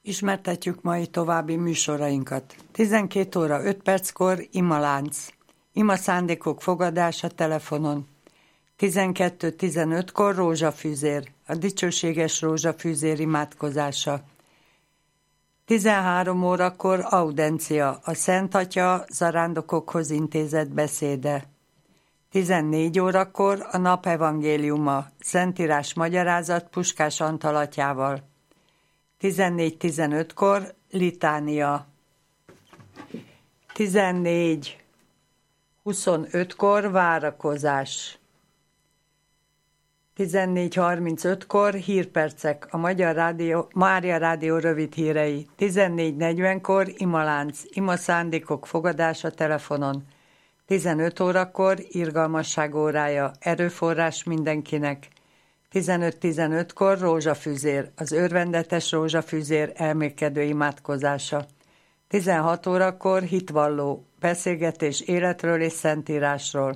Ismertetjük mai további műsorainkat. 12 óra 5 perckor imalánc. Ima szándékok fogadása telefonon. 12:15-kor rózsafűzér. A dicsőséges rózsafűzér imádkozása. 13 órakor audencia. A Szent Atya zarándokokhoz intézett beszéde. 14 órakor a nap evangéliuma. Szentírás magyarázat Puskás Antal atyával. 14:15-kor litánia. 14:25-kor várakozás. 14:35-kor hírpercek, a Mária Rádió rövid hírei. 14:40-kor imalánc, ima szándékok fogadása telefonon. 15 órakor irgalmasság órája, erőforrás mindenkinek. 15:15-kor rózsafűzér, az örvendetes rózsafűzér elmélkedő imádkozása. 16 órakor hitvalló, beszélgetés életről és szentírásról.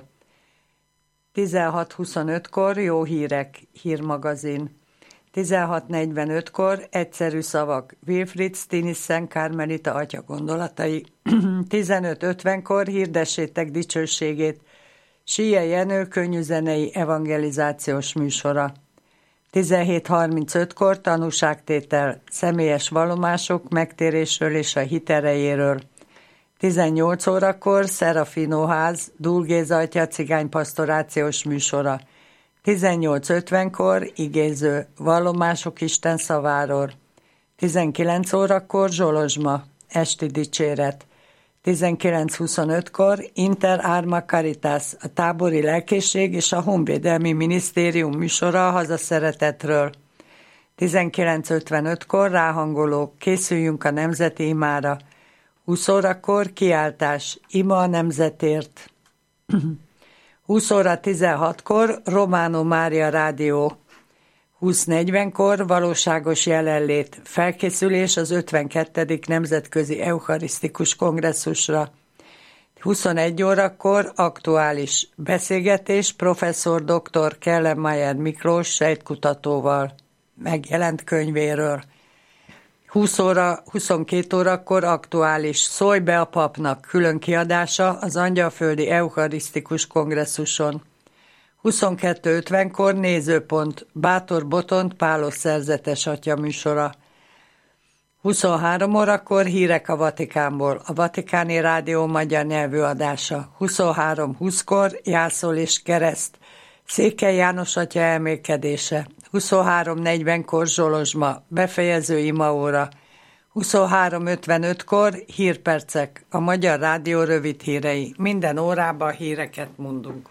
16:25-kor jó hírek, hírmagazin. 16:45-kor egyszerű szavak, Wilfried Stinissen Kármelita atya gondolatai. 15:50-kor hirdessétek dicsőségét, Sije Jenő könnyűzenei evangelizációs műsora. 17:35-kor tanúságtétel, személyes vallomások megtérésről és a hit erejéről. 18 órakor Szerafinóház, Dúl Géza atya cigánypastorációs műsora. 18:50-kor igéző, vallomások Isten szaváról. 19 órakor Zsolozsma, esti dicséret. 19:25-kor Inter Arma Caritas, a tábori lelkészség és a honvédelmi minisztérium műsora a hazaszeretetről. 19:55-kor ráhangoló, készüljünk a nemzeti imára. 20 órakor kiáltás, ima a nemzetért. 20:16-kor Románó Mária Rádió. 20:40-kor valóságos jelenlét, felkészülés az 52. Nemzetközi Eucharisztikus Kongresszusra. 21 órakor aktuális beszélgetés professzor dr. Kellenmayer Miklós sejtkutatóval megjelent könyvéről. 22 órakor aktuális Szólj be a papnak külön kiadása az Angyalföldi Eucharisztikus Kongresszuson. 22:50-kor nézőpont, Bátor Botont Pálos szerzetes atya műsora. 23 órakor hírek a Vatikánból, a Vatikáni Rádió magyar nyelvű adása. 23:20-kor Jászol és kereszt, Székely János atya elmélkedése. 23:40-kor Zsolozsma, befejező imaóra. 23:55-kor hírpercek, a Magyar Rádió rövid hírei. Minden órában híreket mondunk.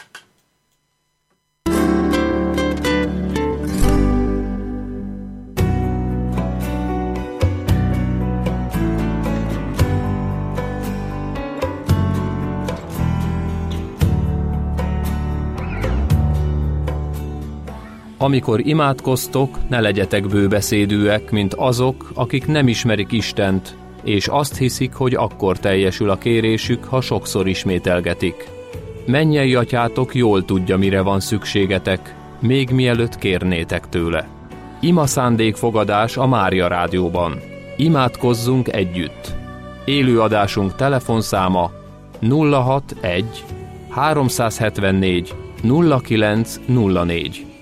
Amikor imádkoztok, ne legyetek bőbeszédűek, mint azok, akik nem ismerik Istent, és azt hiszik, hogy akkor teljesül a kérésük, ha sokszor ismételgetik. Mennyei atyátok jól tudja, mire van szükségetek, még mielőtt kérnétek tőle. Ima szándékfogadás a Mária Rádióban. Imádkozzunk együtt. Élőadásunk telefonszáma 061 374 0904.